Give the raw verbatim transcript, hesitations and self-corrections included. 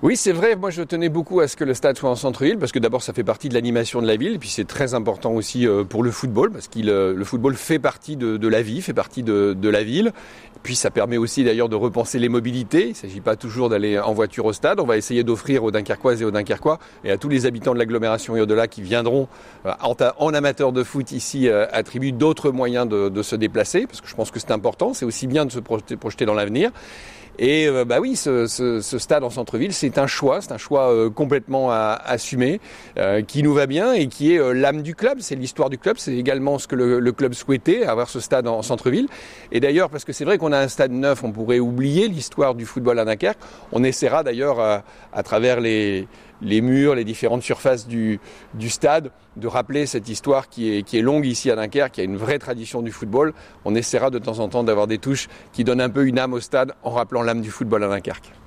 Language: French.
Oui, c'est vrai. Moi, je tenais beaucoup à ce que le stade soit en centre-ville parce que d'abord, ça fait partie de l'animation de la ville. Et puis, c'est très important aussi pour le football parce que le football fait partie de, de la vie, fait partie de, de la ville. Et puis, ça permet aussi d'ailleurs de repenser les mobilités. Il ne s'agit pas toujours d'aller en voiture au stade. On va essayer d'offrir aux Dunkerquoises et aux Dunkerquois et à tous les habitants de l'agglomération et au-delà qui viendront en, en amateurs de foot ici attribuer d'autres moyens de, de se déplacer parce que je pense que c'est important. C'est aussi bien de se projeter, projeter dans l'avenir. Et euh, bah oui, ce, ce, ce stade en centre-ville, c'est un choix, c'est un choix euh, complètement à, assumé, euh, qui nous va bien et qui est euh, l'âme du club, c'est l'histoire du club, c'est également ce que le, le club souhaitait, avoir ce stade en, en centre-ville. Et d'ailleurs, parce que c'est vrai qu'on a un stade neuf, on pourrait oublier l'histoire du football à Dunkerque. On essaiera d'ailleurs à, à travers les, les murs, les différentes surfaces du, du stade, de rappeler cette histoire qui est, qui est longue ici à Dunkerque, qui a une vraie tradition du football. On essaiera de temps en temps d'avoir des touches qui donnent un peu une âme au stade en rappelant l'âme du football à Dunkerque.